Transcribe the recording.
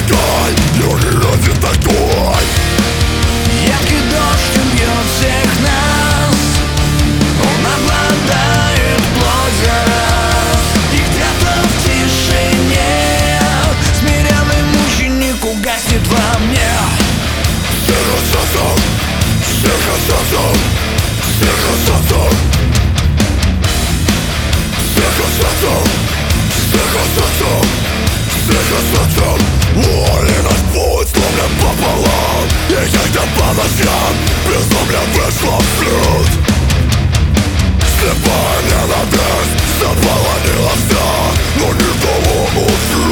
дай, я не один такой. Яркий дождь убьет всех нас, он обладает плоть за раз. И где-то в тишине смиренный мученик угаснет во мне. Сердцем, сердцем, сердцем, сердцем. Воли наш путь сломлен пополам, и едем по ночам, безумие вышло в люд. Слепая ненависть заполонила все, но никого уж